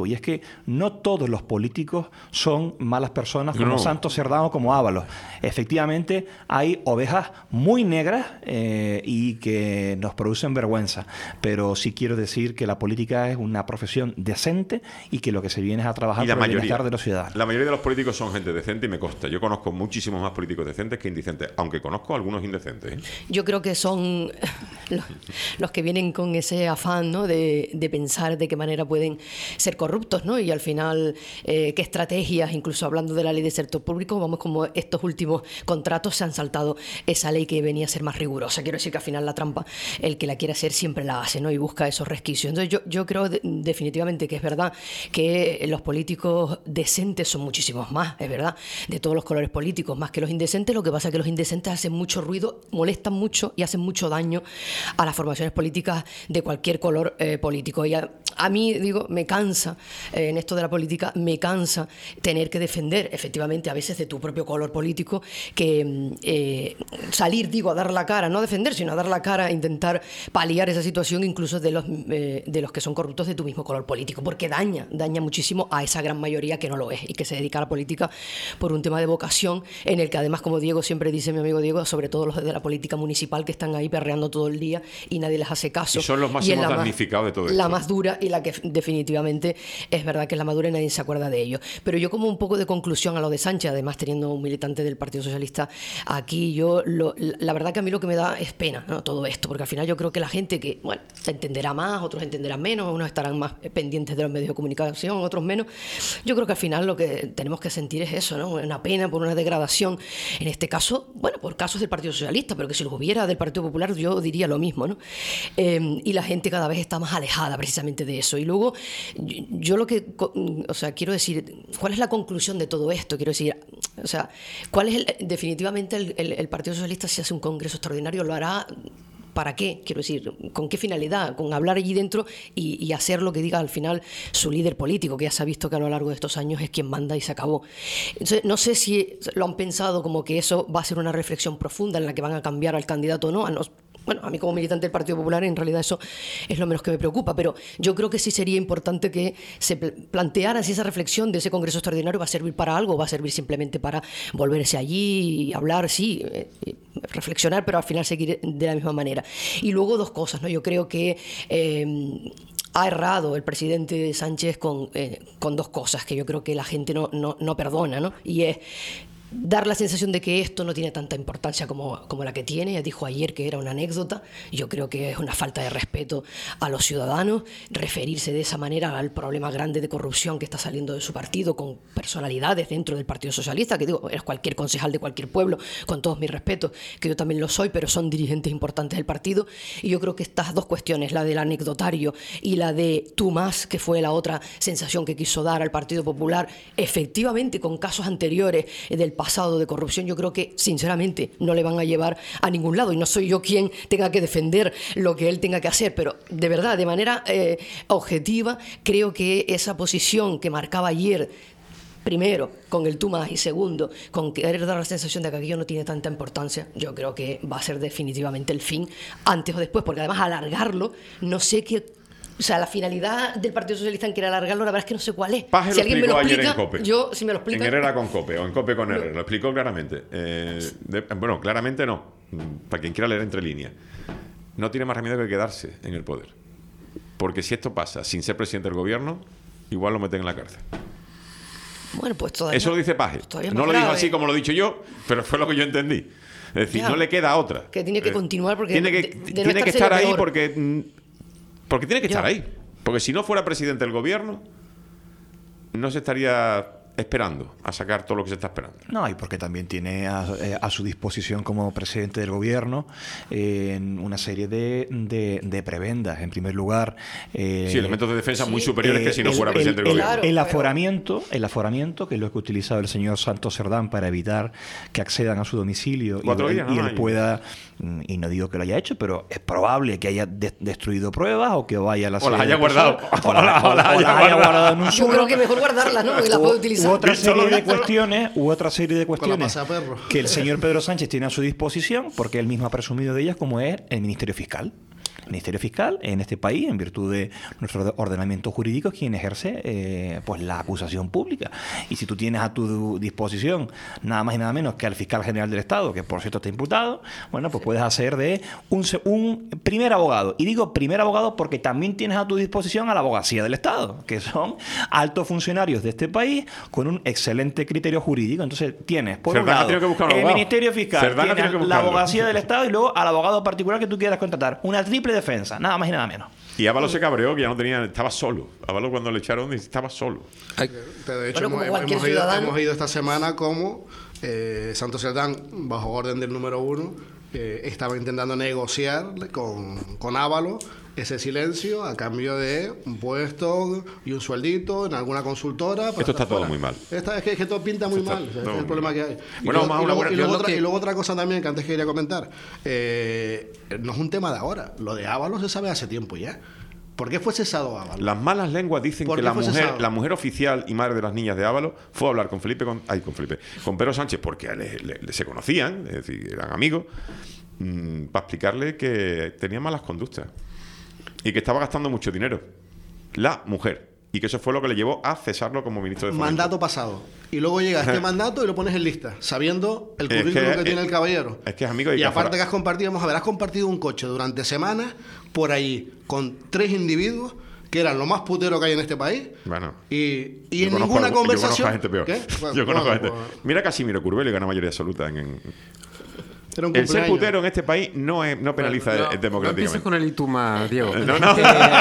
no todos los políticos son malas personas como No. Santos Cerdán o como Ábalos. Efectivamente, hay ovejas muy negras eh, y que nos producen vergüenza. Pero sí quiero decir que la política es una profesión decente y que lo que se viene es a trabajar Y la por el mayoría, bienestar de los ciudadanos. la mayoría de los políticos son gente decente y me consta. Yo conozco muchísimos más políticos decentes que indecentes, aunque conozco algunos indecentes. ¿eh? Yo creo que son los, los que vienen con ese afán, ¿no? de, de pensar de qué manera pueden ser corruptos, ¿no? Y al final, eh, qué estrategias, incluso hablando de la ley de sector público, vamos, como estos últimos contratos se han saltado esa ley que venía a ser más rigurosa. Quiero decir que al final la trampa, el que la quiere hacer siempre la hace, ¿no? Y busca esos resquicios. Entonces yo, yo creo de, definitivamente que es verdad que los políticos decentes son muchísimos más, es verdad, de todos los colores políticos, más que los indecentes. Lo que pasa es que los indecentes hacen mucho ruido, molestan mucho y hacen mucho daño a las formaciones políticas de cualquier color eh, político. Y a, a mí, digo, me cansa, eh, en esto de la política, me cansa tener que defender, efectivamente, a veces de tu propio color político, que eh, salir, digo, a dar la cara, no a defender, sino a dar la cara, a intentar paliar esa situación, incluso de los, eh, de los que son corruptos de tu mismo color político, porque daña, daña muchísimo a esa gran mayoría que no lo es y que se dedica a la política por un tema de vocación, en el que además, como Diego siempre dice, mi amigo Diego, sobre todo los de la política municipal, que están ahí perreando todo el día y nadie les hace caso. Y son los Y máximos es la más- damnificados de todo esto. La más dura y la que definitivamente es verdad que es la más dura y nadie se acuerda de ello. Pero yo, como un poco de conclusión a lo de Sánchez, además teniendo un militante del Partido Socialista aquí, yo lo, la verdad que a mí lo que me da es pena, ¿no? Todo esto, porque al final yo creo que la gente que, bueno, entenderá más, otros entenderán menos, unos estarán más pendientes de los medios de comunicación, otros menos. Yo creo que al final lo que tenemos que sentir es eso, ¿no? Una pena por una degradación, en este caso, bueno, por casos del Partido Socialista, pero que si los hubiera del Partido Popular yo diría lo mismo, ¿no? Eh, y la gente cada vez está más alejada precisamente de eso. Y luego, yo, yo lo que, o sea, quiero decir, ¿cuál es la conclusión de todo esto? Quiero decir, o sea, ¿cuál es el, definitivamente el, el, el Partido Socialista, si hace un congreso extraordinario, lo hará? ¿Para qué? Quiero decir, ¿con qué finalidad? Con hablar allí dentro y, y hacer lo que diga al final su líder político, que ya se ha visto que a lo largo de estos años es quien manda y se acabó. Entonces, no sé si lo han pensado como que eso va a ser una reflexión profunda en la que van a cambiar al candidato o no. A nos, bueno, a mí como militante del Partido Popular en realidad eso es lo menos que me preocupa, pero yo creo que sí sería importante que se planteara si esa reflexión de ese congreso extraordinario va a servir para algo o va a servir simplemente para volverse allí y hablar, sí, eh, reflexionar, pero al final seguir de la misma manera. Y luego dos cosas, ¿no? Yo creo que eh, ha errado el presidente Sánchez con, eh, con dos cosas que yo creo que la gente no, no, no perdona, ¿no? Y es dar la sensación de que esto no tiene tanta importancia como, como la que tiene. Ya dijo ayer que era una anécdota. Yo creo que es una falta de respeto a los ciudadanos referirse de esa manera al problema grande de corrupción que está saliendo de su partido, con personalidades dentro del Partido Socialista, que digo, eres cualquier concejal de cualquier pueblo, con todos mis respetos, que yo también lo soy, pero son dirigentes importantes del partido. Y yo creo que estas dos cuestiones, la del anecdotario y la de tú más, que fue la otra sensación que quiso dar al Partido Popular, efectivamente con casos anteriores del pasado de corrupción, yo creo que sinceramente no le van a llevar a ningún lado, y no soy yo quien tenga que defender lo que él tenga que hacer, pero de verdad, de manera eh, objetiva, creo que esa posición que marcaba ayer, primero con el tú más y segundo con querer dar la sensación de que aquello no tiene tanta importancia, yo creo que va a ser definitivamente el fin, antes o después, porque además alargarlo, no sé qué. O sea, la finalidad del Partido Socialista en querer alargarlo, la verdad es que no sé cuál es. Paje Si lo alguien me lo explicó ayer explica, en COPE. yo, si me lo explica... En Herrera con COPE o en COPE con Herrera. Lo explicó claramente. Eh, de- bueno, claramente no. Para quien quiera leer entre líneas. No tiene más remedio que quedarse en el poder. Porque si esto pasa sin ser presidente del gobierno, igual lo meten en la cárcel. Bueno, pues todavía... Eso lo dice Paje. todavía es No más lo dijo grave. así como lo he dicho yo, pero fue lo que yo entendí. Es decir, Ya. no le queda otra. Que tiene que Eh, continuar porque Tiene que, de- de no tiene estar que sería estar ahí peor. porque... mm, Porque tiene que Ya. estar ahí. Porque si no fuera presidente del gobierno, no se estaría esperando a sacar todo lo que se está esperando. No, y porque también tiene a, eh, a su disposición como presidente del gobierno eh, en una serie de, de, de prebendas. En primer lugar, eh, Sí, elementos de defensa muy sí, superiores eh, que si no el- fuera el- presidente del el- gobierno. Claro, el pero- aforamiento, el aforamiento, que es lo que ha utilizado el señor Santos Cerdán para evitar que accedan a su domicilio y, Cuatro él- días, y ¿no? él pueda, mm, y no digo que lo haya hecho, pero es probable que haya de- destruido pruebas o que vaya a la O las sede haya de guardado. personas, O las- o las haya guardado. en un Yo zulo. creo que mejor guardarlas, ¿no? Porque las puedo utilizar. U otra Solo serie de dentro- cuestiones, u otra serie de cuestiones paseaperros. que el señor Pedro Sánchez tiene a su disposición, porque él mismo ha presumido de ellas, como es el Ministerio Fiscal. El Ministerio Fiscal en este país, en virtud de nuestro ordenamiento jurídico, es quien ejerce eh, pues la acusación pública. Y si tú tienes a tu disposición nada más y nada menos que al fiscal general del Estado, que por cierto está imputado, bueno, pues puedes hacer de un, un primer abogado. Y digo primer abogado porque también tienes a tu disposición a la abogacía del Estado, que son altos funcionarios de este país con un excelente criterio jurídico. Entonces tienes, por un lado, el Ministerio Fiscal, tienes la abogacía del Estado y luego al abogado particular que tú quieras contratar. Una triple defensa, nada más y nada menos. Y Ábalos se cabreó, que ya no tenía, estaba solo. Ábalos cuando le echaron estaba solo. Pero de hecho, bueno, hemos, hemos, ido, hemos ido esta semana como eh, Santos Cerdán, bajo orden del número uno, eh, estaba intentando negociar con, con Ábalos ese silencio a cambio de un puesto y un sueldito en alguna consultora. Esto está todo muy mal. Esta, es, que, es que todo pinta muy mal. Ese es el problema que hay. Bueno, y, más y, una luego, buena, y, luego otra, que... y luego otra cosa también que antes quería comentar. Eh, no es un tema de ahora. Lo de Ábalos se sabe hace tiempo ya. ¿Por qué fue cesado Ábalos? Las malas lenguas dicen que la mujer, la mujer oficial y madre de las niñas de Ábalos fue a hablar con Felipe, con, ay, con Felipe, con Pedro Sánchez, porque le, le, le se conocían, es decir, eran amigos, mmm, para explicarle que tenía malas conductas y que estaba gastando mucho dinero. La mujer. Y que eso fue lo que le llevó a cesarlo como ministro de Fomento. Mandato pasado. Y luego llega este mandato y lo pones en lista, sabiendo el currículum es que, que tiene es, el caballero. Es que es amigo. Y, y aparte fuera. que has compartido, vamos a ver, has compartido un coche durante semanas por allí con tres individuos que eran lo más putero que hay en este país. Bueno. Y, y en conozco, ninguna conversación... Yo conozco a gente peor. ¿Qué? Bueno, yo conozco bueno, a gente... bueno. Mira Casimiro Curbelo y gana mayoría absoluta en... en... El ser putero en este país no, es, no penaliza no, democráticamente. No empieces con el y tú más, Diego. No, no.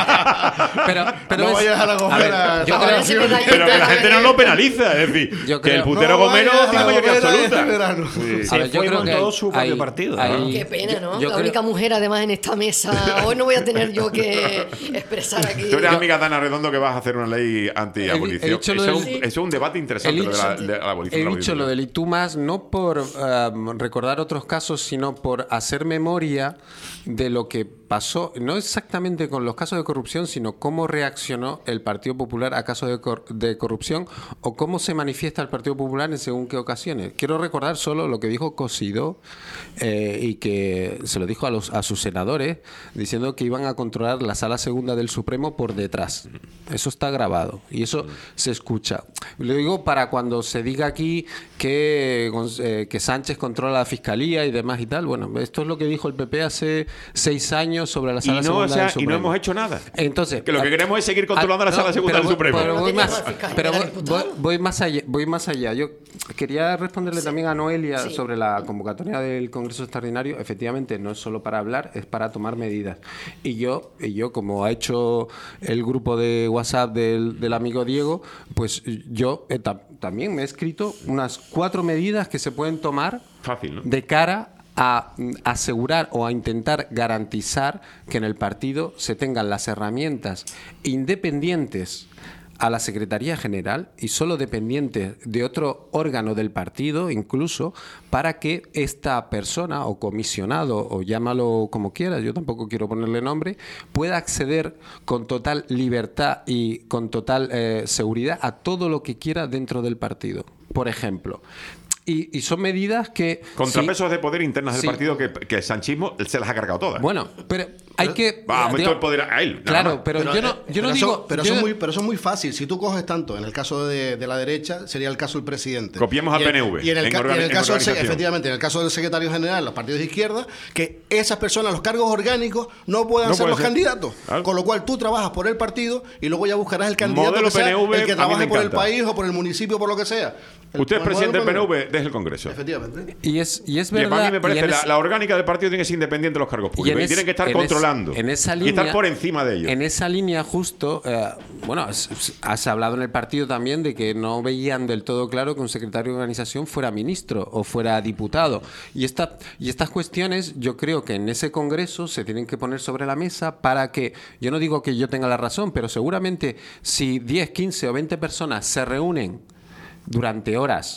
pero, pero no es, vayas a la gomera. Yo creo, pero que la gente no lo penaliza. Es decir, yo que creo, el putero no gomero tiene mayoría absoluta. Sí. Se a ver, yo fue creo con que todo hay, su propio hay, partido. hay, ¿no? Qué pena, ¿no? Yo la creo, única mujer, además, en esta mesa. Hoy no voy a tener yo que expresar aquí. Tú eres yo... amiga de Ana Redondo que vas a hacer una ley anti-abolición. Eso, del, es un, eso es un debate interesante. Hecho, de la, de la abolición. He dicho lo del y tú más no por um, recordar otros casos, sino por hacer memoria de lo que pasó, no exactamente con los casos de corrupción, sino cómo reaccionó el Partido Popular a casos de, cor de corrupción o cómo se manifiesta el Partido Popular en según qué ocasiones. Quiero recordar solo lo que dijo Cosidó eh, y que se lo dijo a, los, a sus senadores, diciendo que iban a controlar la Sala Segunda del Supremo por detrás. Eso está grabado y eso se escucha. Lo digo para cuando se diga aquí que, eh, que Sánchez controla la Fiscalía y demás y tal. Bueno, esto es lo que dijo el P P hace seis años sobre la Sala y no, Segunda o sea, del Supremo. Y no hemos hecho nada. Entonces, que lo que queremos es seguir controlando a, la Sala no, Segunda del voy, Supremo. Pero voy más, pero voy, voy, voy, voy más allá. Voy más allá. Yo quería responderle sí. también a Noelia sí. sobre la convocatoria del Congreso Extraordinario. Efectivamente, no es solo para hablar, es para tomar medidas. Y yo, y yo como ha hecho el grupo de WhatsApp del, del amigo Diego, pues yo eh, ta también me he escrito unas cuatro medidas que se pueden tomar Fácil, ¿no? de cara a asegurar o a intentar garantizar que en el partido se tengan las herramientas independientes a la Secretaría General y solo dependientes de otro órgano del partido, incluso, para que esta persona o comisionado, o llámalo como quieras, yo tampoco quiero ponerle nombre, pueda acceder con total libertad y con total eh, seguridad a todo lo que quiera dentro del partido. Por ejemplo, Y, y son medidas que... Contrapesos sí, de poder internas del sí. partido que, que el sanchismo se las ha cargado todas. Bueno, pero hay que... Va, aumentó digo, el poder a él. Claro, pero, Pero, yo no, eh, yo no pero digo... Eso, pero, yo, eso muy, pero eso es muy fácil. Si tú coges tanto, en el caso de, de la derecha, sería el caso del presidente. Copiemos al Y en- P N V. Y en el, en ca- y en organi- el en caso del, se- organización. efectivamente, en el caso del secretario general, los partidos de izquierda, que esas personas, los cargos orgánicos, no puedan No ser pueden los ser. candidatos. Claro. Con lo cual tú trabajas por el partido y luego ya buscarás el candidato Modelo que sea, P N V, el que a mí trabaje me por el encanta. país o por el municipio, por lo que sea. El- Usted es el presidente del P modelo N V desde el Congreso. Efectivamente. y es, y es Y verdad... a mí me parece y en la, es- la orgánica del partido tiene que ser independiente de los cargos públicos. Y, en es- tienen que estar en es- controlando. en esa y línea, estar por encima de ellos. En esa línea justo, eh, bueno, es- es- has hablado en el partido también de que no veían del todo claro que un secretario de organización fuera ministro o fuera diputado. Y, esta, y estas cuestiones yo creo que en ese congreso se tienen que poner sobre la mesa para que, yo no digo que yo tenga la razón, pero seguramente si diez, quince o veinte personas se reúnen durante horas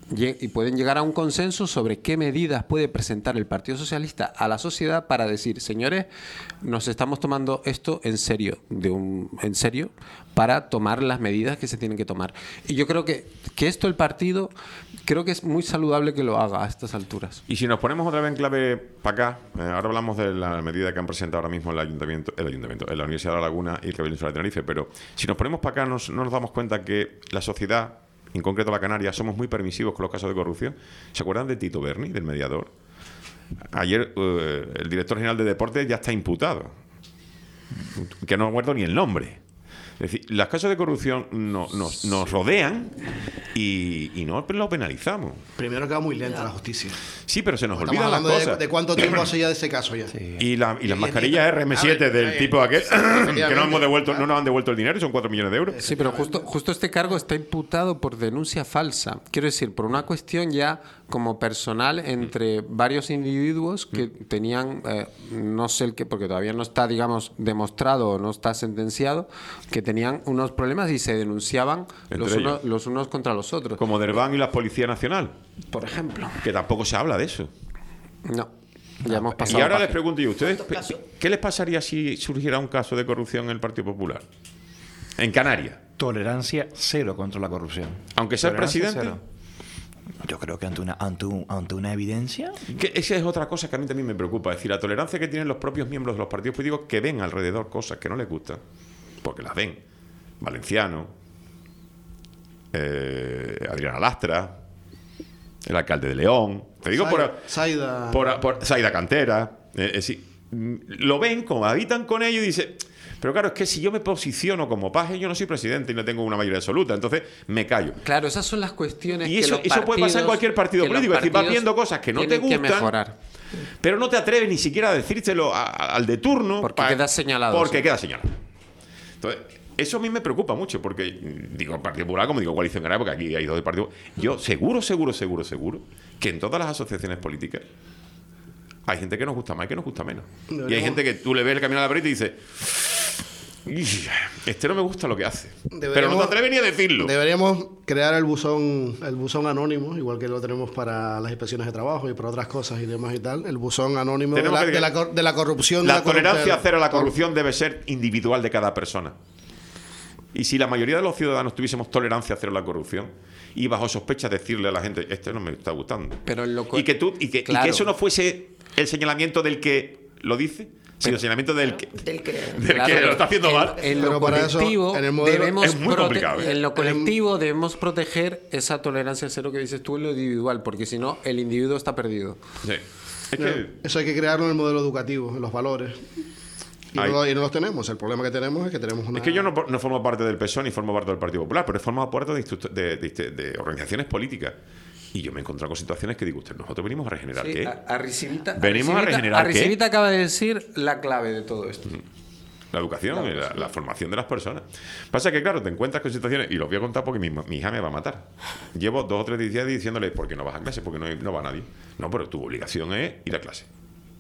y pueden llegar a un consenso sobre qué medidas puede presentar el Partido Socialista a la sociedad para decir, señores, nos estamos tomando esto en serio, de un, en serio, para tomar las medidas que se tienen que tomar. Y yo creo que, que esto el partido, creo que es muy saludable que lo haga a estas alturas. Y si nos ponemos otra vez en clave para acá, eh, ahora hablamos de la medida que han presentado ahora mismo el ayuntamiento, el ayuntamiento, en la Universidad de La Laguna y el Cabildo Insular de Tenerife, pero si nos ponemos para acá nos, no nos damos cuenta que la sociedad, en concreto la Canaria, somos muy permisivos con los casos de corrupción. ¿Se acuerdan de Tito Berni, del mediador? Ayer uh, el director general de Deportes ya está imputado, que no recuerdo ni el nombre. Es decir, los casos de corrupción no, nos, nos rodean y, y no lo penalizamos. Primero que va muy lenta la justicia. Sí, pero se nos Estamos olvidan las hablando cosas. De, de cuánto tiempo hace ya de ese caso ya. Sí. Y, la, y las Y- mascarillas y- R M siete a ver, del eh, tipo aquel, que no, efectivamente, hemos devuelto, claro. no nos han devuelto el dinero, son cuatro millones de euros. Sí, pero justo, justo este cargo está imputado por denuncia falsa. Quiero decir, por una cuestión ya como personal entre varios individuos que tenían, eh, no sé el qué, porque todavía no está, digamos, demostrado o no está sentenciado, que tenían unos problemas y se denunciaban Entre los, uno- ellos. los unos contra los otros. Como Derban y la Policía Nacional, Por ejemplo. que tampoco se habla de eso. No, ya hemos pasado. Y ahora les página. pregunto yo, ¿ustedes ¿Cuántos casos? qué les pasaría si surgiera un caso de corrupción en el Partido Popular? En Canarias. Tolerancia cero contra la corrupción. Aunque sea el Tolerancia presidente. cero. Yo creo que ante una, ante, un- ante una evidencia. Que esa es otra cosa que a mí también me preocupa. Es decir, la tolerancia que tienen los propios miembros de los partidos políticos que ven alrededor cosas que no les gustan. Porque las ven. Valenciano, eh, Adriana Lastra, el alcalde de León. Te digo por, Saida. por, por Saida Cantera. Eh, es decir, mm, lo ven, como habitan con ellos y dicen... Pero claro, es que si yo me posiciono como paje, yo no soy presidente y no tengo una mayoría absoluta. Entonces me callo. Claro, esas son las cuestiones Y que eso- los eso puede pasar en partidos- cualquier partido que los político. Es decir, vas partidos viendo cosas que no te tienen que gustan, mejorar. pero no te atreves ni siquiera a decírselo a- a- al de turno. Porque queda señalado, Porque sí. queda señalado. Entonces, eso a mí me preocupa mucho, porque digo Partido Popular, como digo Coalición Canaria, porque aquí hay dos partidos. Yo seguro, seguro, seguro, seguro, que en todas las asociaciones políticas hay gente que nos gusta más y que nos gusta menos. Y hay Deberíamos- gente que tú le ves el camino a la pared y dices... "Ih, este no me gusta lo que hace". Pero no te Deberíamos- atreves ni a decirlo. Deberíamos crear el buzón, el buzón anónimo, igual que lo tenemos para las inspecciones de trabajo y para otras cosas y demás y tal. El buzón anónimo de Tenemos la, que- de la cor- de la corrupción. de La la corrupción- tolerancia cero a la corrupción debe ser individual de cada persona. Y si la mayoría de los ciudadanos tuviésemos tolerancia cero a la corrupción y bajo sospecha decirle a la gente, este no me está gustando. Pero en lo co- y, que tú, y, que, y Claro. que eso no fuese el señalamiento del que lo dice, sino el señalamiento del que, Del que... del Claro, que pero lo está haciendo en- mal. En Pero lo para eso, colectivo, en el modelo- debemos es muy prote- complicado, ¿eh? En lo colectivo debemos proteger esa tolerancia cero que dices tú en lo individual, porque si no, el individuo está perdido. Sí. Es que, Eso hay que crearlo en el modelo educativo, en los valores. Y no, Ay. lo- y no los tenemos. El problema que tenemos es que tenemos una... es que yo no, no formo parte del P S O E ni formo parte del Partido Popular, pero he formado parte de, institu- de, de- de organizaciones políticas. Y yo me he encontrado con situaciones que digo, usted, nosotros venimos a regenerar Sí, qué. a- Arrisivita- Venimos a Arrisivita- regenerar, ¿qué? Arrisivita acaba de decir la clave de todo esto. La educación, y la, la formación de las personas. Pasa que, claro, te encuentras con situaciones, y lo voy a contar porque mi, mi hija me va a matar. Llevo dos o tres días diciéndole, ¿por qué no vas a clase? Porque no, hay- no va nadie. No, pero tu obligación es ir a clase.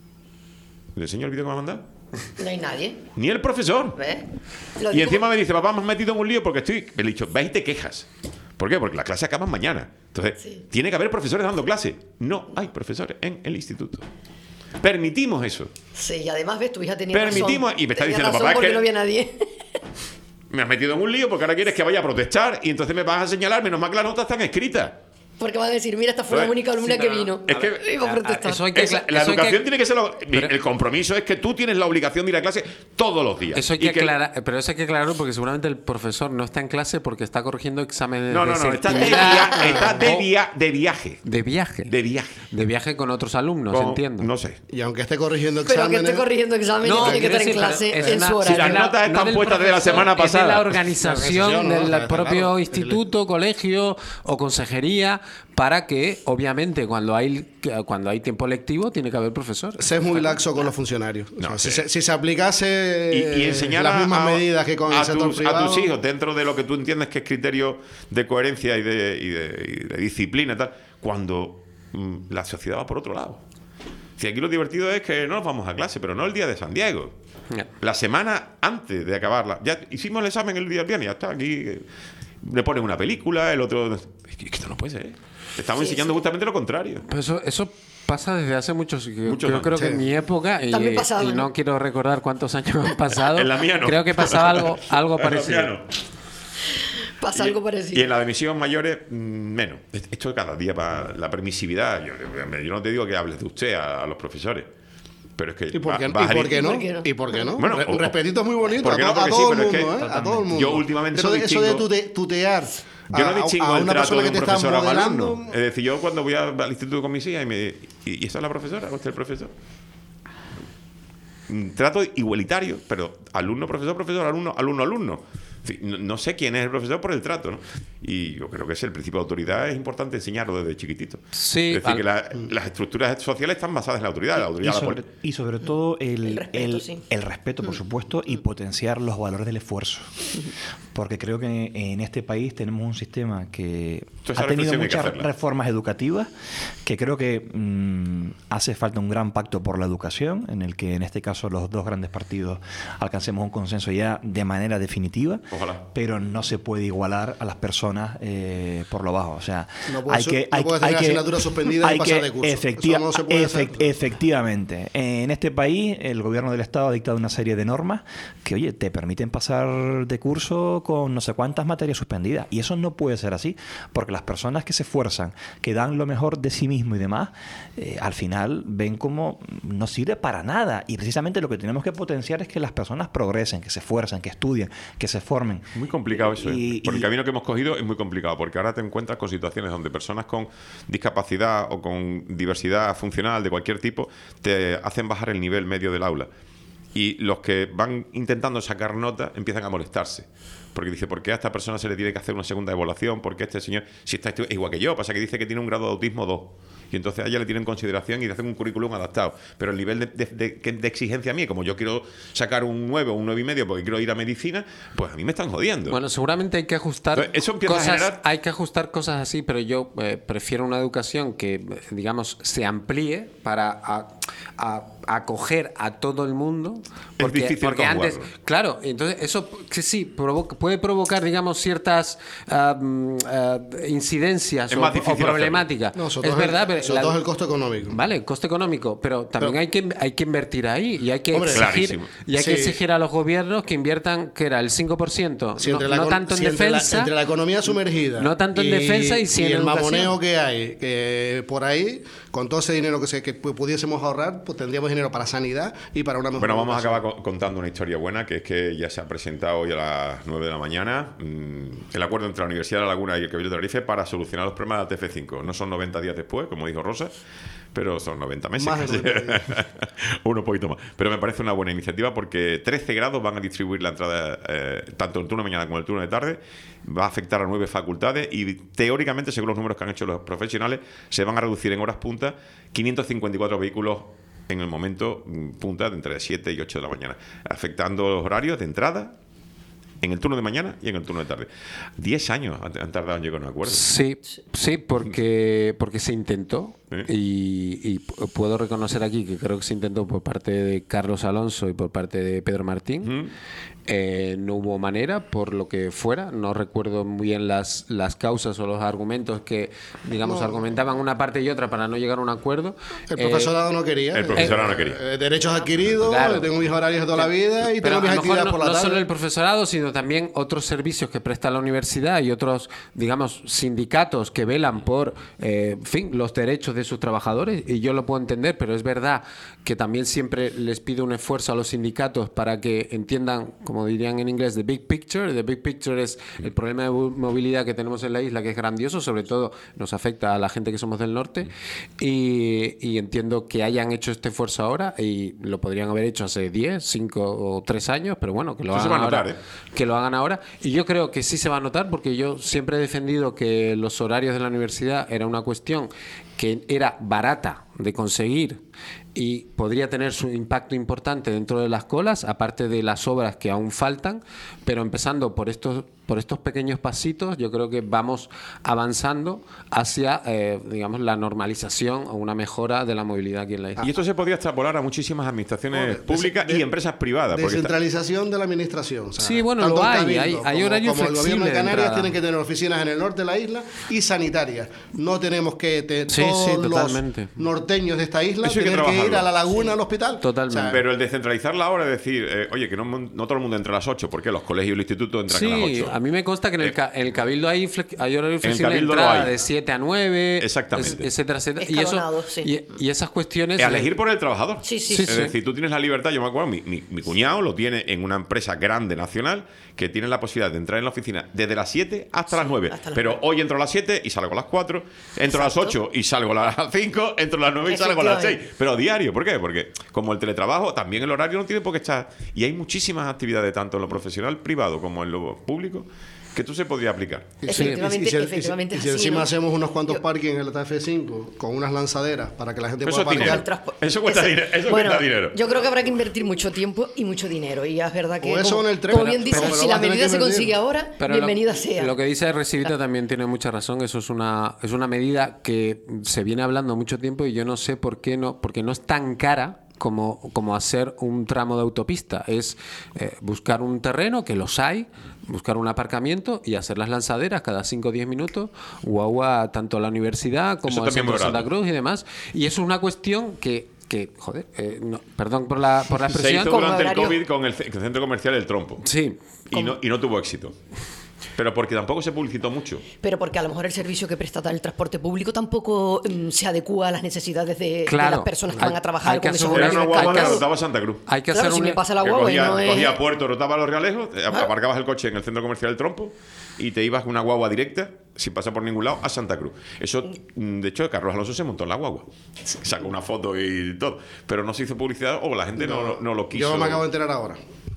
¿Le enseño el vídeo que me ha mandado? No hay nadie. Ni el profesor. ¿Ves? Lo Y digo- encima me dice, papá, me has metido en un lío porque estoy... Le he dicho, vas y te quejas. ¿Por qué? Porque las clases acaban mañana. Entonces, Sí. tiene que haber profesores dando clase. No hay profesores en el instituto. Permitimos eso. Sí, y además, ves, tu hija tenía Permitimos- razón. y me está Tenía diciendo, razón papá, es porque que- no había nadie. Me has metido en un lío porque ahora quieres que vaya a protestar y entonces me vas a señalar, menos mal que las notas están escritas. Porque van a decir, mira, esta fue la Pues, única alumna sí, que pero no. vino. Es que- Iba a protestar. Eso hay que Esa- acla- la eso hay que- educación tiene que ser... lo- Pero- el compromiso es que tú tienes la obligación de ir a clase todos los días. Eso hay Y que aclarar, pero eso hay que aclararlo porque seguramente el profesor no está en clase porque está corrigiendo exámenes No, de no, no, está de, selectividad via- está de, o via- de viaje. de viaje. De viaje. De viaje con otros alumnos, Con- entiendo. No sé. Y aunque esté corrigiendo Pero que exámenes... esté corrigiendo exámenes, No, tiene que quiero estar en decir, clase pero es en una- su Si horario. las de la- notas están del puestas desde la profesor, semana es de pasada. la organización La organización, ¿no? del Está propio claro. instituto, colegio o consejería para que, obviamente, cuando hay cuando hay tiempo lectivo tiene que haber profesor. Se es muy laxo con los funcionarios. O sea, No, si, sí. se, si se aplicase Y, y enseñar las a- mismas a, medidas que con a el sector tus, privado... a tus hijos dentro de lo que tú entiendes que es criterio de coherencia y de, y de- y de disciplina y tal, cuando mm, la sociedad va por otro lado. Si aquí lo divertido es que no nos vamos a clase, pero no el día de San Diego. Ya. La semana antes de acabarla. Ya hicimos el examen el día del viernes, ya está aquí. le ponen una película, el otro... Es que esto no puede ser. Estamos sí, enseñando sí. justamente lo contrario. Pero eso, eso pasa desde hace muchos... muchos yo creo sí. que en mi época, y, pasaba, y no, ¿no? quiero recordar cuántos años han pasado, en la mía no. creo que pasaba algo, algo en parecido. La mía no. Pasa y, algo parecido. Y en la de emisiones mayores, menos. Esto cada día para la permisividad. Yo, yo no te digo que hables de usted a, a los profesores. Pero es que ¿Y por qué, va, ¿y por qué no? ¿Y por qué no? ¿Y por qué no? Bueno, Re- o- un respetito es muy bonito a, porque no, to- a porque todo sí, el pero es mundo, que ¿eh? A todo el mundo. yo últimamente eso no de, eso de distingo- tute- tutear Yo a, no distingo a el una trato persona de que un te está profesor a un modelando. alumno. Es decir, yo cuando voy a- al instituto con mis hijas y me y, y esta es la profesora, o este es el profesor. Un trato igualitario, pero alumno, profesor, profesor, alumno, alumno, alumno. No, no sé quién es el profesor por el trato, ¿no? Y yo creo que es el principio de autoridad, es importante enseñarlo desde chiquitito. Sí, es decir, al... que la, las estructuras sociales están basadas en la autoridad. La autoridad Y la sobre, pone. y sobre todo el, El respeto, el- sí. el respeto, por supuesto, y potenciar los valores del esfuerzo. Porque creo que en este país tenemos un sistema que Toda esa ha tenido reflexión hay que muchas hacerla. reformas educativas, que creo que mm, hace falta un gran pacto por la educación, en el que en este caso los dos grandes partidos alcancemos un consenso ya de manera definitiva. Ojalá. Pero no se puede igualar a las personas eh, por lo bajo. O sea, No puede hay ser- que... no hay, puedes hay tener que asignaturas suspendidas y hay pasar que- de curso. efectiva- Eso no se puede efect- hacer. Efectivamente. En este país, el gobierno del Estado ha dictado una serie de normas que, oye, te permiten pasar de curso con no sé cuántas materias suspendidas. Y eso no puede ser así, porque las personas que se esfuerzan, que dan lo mejor de sí mismo y demás, eh, al final ven como no sirve para nada. Y precisamente lo que tenemos que potenciar es que las personas progresen, que se esfuercen, que estudien, que se formen. Muy complicado eso, ¿eh? Y- Por el y- camino que hemos cogido es muy complicado, porque ahora te encuentras con situaciones donde personas con discapacidad o con diversidad funcional de cualquier tipo te hacen bajar el nivel medio del aula. Y los que van intentando sacar nota empiezan a molestarse. Porque dice, ¿por qué a esta persona se le tiene que hacer una segunda evaluación? ¿Por qué este señor, si está estu- igual que yo, pasa que dice que tiene un grado de autismo dos? Y entonces a ella le tienen en consideración y le hacen un currículum adaptado. Pero el nivel de, de, de- de exigencia a mí, como yo quiero sacar un nueve o un nueve y medio porque quiero ir a medicina, pues a mí me están jodiendo. Bueno, seguramente hay que ajustar Entonces, eso empieza a cosas, generar- hay que ajustar cosas así, pero yo eh, prefiero una educación que, eh, digamos, se amplíe para a- a- acoger a todo el mundo. Porque, difícil porque antes, conjugarlo. claro, entonces eso que sí provoca- puede provocar, digamos, ciertas ah, mm, ah, incidencias Es o, más o difícil problemáticas. No, sobre es todo el- verdad, pero sobre la- todo el costo económico. Vale, coste económico, pero también Pero- hay que hay que invertir ahí y hay que Hombre, exigir clarísimo. y hay que Sí. exigir a los gobiernos que inviertan, que era el cinco por ciento, Si no, entre la no econ- tanto en si entre la- defensa. entre la economía sumergida. No tanto en defensa y sí en el educación. mamoneo que hay que por ahí, con todo ese dinero que, se, que pu- pudiésemos ahorrar, pues tendríamos dinero para sanidad y para una mejor Bueno, vamos a educación. acabar co- contando una historia buena, que es que ya se ha presentado hoy a las nueve de la mañana mmm, el acuerdo entre la Universidad de La Laguna y el Cabildo de Tenerife para solucionar los problemas de la T F cinco. No son noventa días después, como dijo Rosa, pero son noventa meses. Más de casi. noventa días. Uno poquito más. Pero me parece una buena iniciativa porque trece grados van a distribuir la entrada, eh, tanto el turno de mañana como el turno de tarde. Va a afectar a nueve facultades y teóricamente, según los números que han hecho los profesionales, se van a reducir en horas punta quinientos cincuenta y cuatro vehículos en el momento mm, punta de entre siete y ocho de la mañana, afectando los horarios de entrada en el turno de mañana y en el turno de tarde. Diez años han, han tardado en llegar a un acuerdo. Sí, sí, porque, porque se intentó ¿Eh? y, y p- puedo reconocer aquí que creo que se intentó por parte de Carlos Alonso y por parte de Pedro Martín. ¿Mm? Eh, no hubo manera, por lo que fuera. No recuerdo muy bien las, las causas o los argumentos que, digamos, No. argumentaban una parte y otra para no llegar a un acuerdo. El Eh, profesorado no quería. el profesorado no quería. Eh, derechos adquiridos, Claro. tengo mis horarios de toda la vida y Pero tengo mis a lo mejor actividades no, por la no tarde. solo el profesorado, sino también otros servicios que presta la universidad y otros, digamos, sindicatos que velan por, eh, en fin, los derechos de sus trabajadores. Y yo lo puedo entender, pero es verdad que también siempre les pido un esfuerzo a los sindicatos para que entiendan, como dirían en inglés, the big picture. The big picture es el problema de movilidad que tenemos en la isla, que es grandioso, sobre todo nos afecta a la gente que somos del norte. Y, y entiendo que hayan hecho este esfuerzo ahora y lo podrían haber hecho hace diez, cinco o tres años, pero bueno, que lo Eso se hagan va a ahora. notar, ¿eh? Que lo hagan ahora. Y yo creo que sí se va a notar porque yo siempre he defendido que los horarios de la universidad era una cuestión que era barata de conseguir y podría tener su impacto importante dentro de las colas, aparte de las obras que aún faltan, pero empezando por estos por estos pequeños pasitos, yo creo que vamos avanzando hacia, eh, digamos, la normalización o una mejora de la movilidad aquí en la isla. Y esto se podría extrapolar a muchísimas administraciones Joder, públicas de- y empresas privadas. porque está- Descentralización de la administración. O sea, Sí, bueno, tanto lo el hay, Cabildo hay- hay como- horarios como el gobierno flexibles de de Canarias entrada. tienen que tener oficinas en el norte de la isla y sanitarias. No tenemos que te- Sí, todos sí, los totalmente. norteños de esta isla Eso hay que tener que, ir trabajarlo. a la laguna al hospital. Totalmente. O sea, Pero el descentralizarla ahora es decir, eh, oye, que no, no todo el mundo entra a las ocho, porque los colegios y el instituto entran a las Sí, ocho. a mí me consta que en el, ca- en el Cabildo hay, flex- hay horario flexible de Cabildo lo entrada hay. de siete a nueve, Exactamente. es- etcétera, etcétera. Y, eso, Escalonado, sí. y, y esas cuestiones... Es eh, elegir por el trabajador. Sí, sí, Sí, Es sí. decir, tú tienes la libertad. Yo me acuerdo, mi, mi, mi cuñado lo tiene en una empresa grande nacional que tiene la posibilidad de entrar en la oficina desde las siete hasta las nueve. hasta las Pero nueve. hoy entro a las siete y salgo a las cuatro, entro a las Exacto. ocho y salgo a las cinco, entro a las nueve y salgo a las seis. Efectivamente. Pero diario, ¿por qué? Porque como el teletrabajo, también el horario no tiene por qué estar. Y hay muchísimas actividades, tanto en lo profesional privado como en lo público, que tú se podría aplicar. Efectivamente, y si, y si- efectivamente y es si así, encima ¿no? hacemos unos cuantos Yo- parkings en la F cinco con unas lanzaderas para que la gente Eso pueda es dinero. parquear. El transporte. Eso cuesta Ese- dinero, eso bueno, cuesta dinero. Yo creo que habrá que invertir mucho tiempo y mucho dinero. Y es verdad que, O eso como, en el tren, como pero- bien dices, pero si lo la vas a tener medida que se invertir. consigue ahora, Pero bienvenida lo, sea. Lo que dice Recibita también tiene mucha razón. Eso es una, es una medida que se viene hablando mucho tiempo y yo no sé por qué no, porque no es tan cara como, como hacer un tramo de autopista. Es eh, buscar un terreno, que los hay, buscar un aparcamiento y hacer las lanzaderas cada cinco o diez minutos, guagua tanto a la universidad Eso como al también centro muy de Santa barato. Cruz y demás. Y eso es una cuestión que, que joder, eh, no, perdón por la, por la Se expresión. hizo Como durante el horario. COVID con el, ce- el centro comercial El Trompo. Sí, Y no, y no tuvo éxito. Pero porque tampoco se publicitó mucho. Pero porque a lo mejor el servicio que presta el transporte público tampoco mm, se adecua a las necesidades de, de Claro. las personas que Hay- van a trabajar hay que con esos asegurar- Era una horarios guagua que marcados. rotaba Santa Cruz. hay que Claro, hacer si un... me pasa la Que guagua cogía, y no es... cogía Puerto, rotaba los Realejos, eh, aparcabas el coche en el centro comercial del Trompo y te ibas con una guagua directa, sin pasar por ningún lado, a Santa Cruz. Eso, mm, de hecho, Carlos Alonso se montó en la guagua. Sacó una foto y todo. Pero no se hizo publicidad o la gente no, no lo quiso. Yo me acabo de enterar ahora.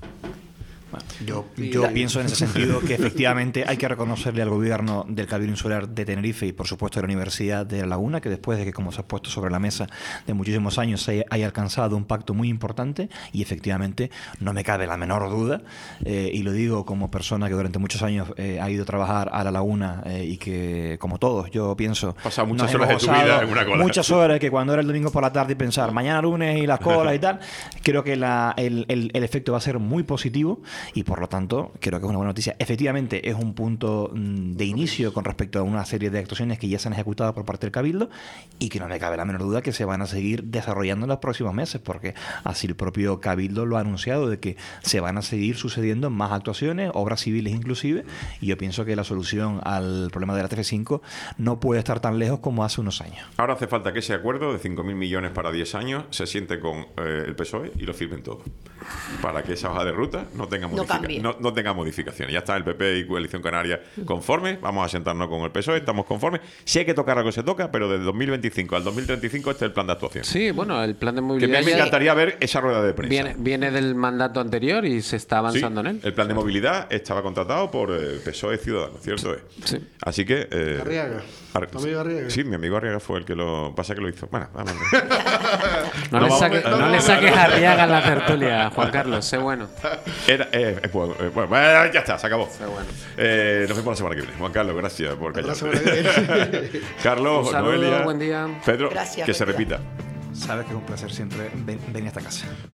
Yo, yo pienso en ese sentido que efectivamente hay que reconocerle al gobierno del Cabildo Insular de Tenerife y por supuesto de la Universidad de La Laguna que después de que, como se ha puesto sobre la mesa de muchísimos años, se haya alcanzado un pacto muy importante y efectivamente no me cabe la menor duda, eh, y lo digo como persona que durante muchos años eh, ha ido a trabajar a La Laguna eh, y que, como todos, yo pienso... Pasado muchas nos horas hemos de tu gozado vida en una cola. Muchas horas que cuando era el domingo por la tarde y pensar mañana lunes y las colas y tal, creo que la, el, el, el efecto va a ser muy positivo y por lo tanto creo que es una buena noticia. Efectivamente es un punto mm, de inicio con respecto a una serie de actuaciones que ya se han ejecutado por parte del Cabildo y que no me cabe la menor duda que se van a seguir desarrollando en los próximos meses porque así el propio Cabildo lo ha anunciado de que se van a seguir sucediendo más actuaciones, obras civiles inclusive, y yo pienso que la solución al problema de la T F cinco no puede estar tan lejos como hace unos años. Ahora hace falta que ese acuerdo de cinco mil millones para diez años se siente con eh, el P S O E y lo firmen todo. Para que esa hoja de ruta no tenga, No modifica- cambie. no, no tenga modificaciones. Ya está el P P y Coalición Canaria conformes. Vamos a sentarnos con el P S O E, estamos conformes. Si hay que tocar algo, se toca, pero desde dos mil veinticinco al dos mil treinta y cinco este es el plan de actuación. Sí, bueno, el plan de Que movilidad me, me ya encantaría ver esa rueda de prensa. viene, viene del mandato anterior y se está Sí, avanzando en él. el plan de movilidad estaba contratado por el P S O E Ciudadanos, ¿cierto? es? Sí. Así que... eh, Arriaga. Ar- ¿Tu amigo Arriaga? Sí, mi amigo Arriaga fue el que lo... Pasa que lo hizo. Bueno, vamos. No, No, le, vamos, saque- no, no no, le no, saques no, no. a Arriaga en la tertulia, Juan Carlos, sé bueno. Era, eh, eh, bueno, eh, bueno, bueno, ya está, se acabó. bueno. Eh, nos vemos la semana que viene. Juan Carlos, gracias por La callarte. semana que viene. Carlos, Un saludo, Noelia, buen día. Pedro, Gracias, que se buen día. repita. Sabes que es un placer siempre ven- venir a esta casa.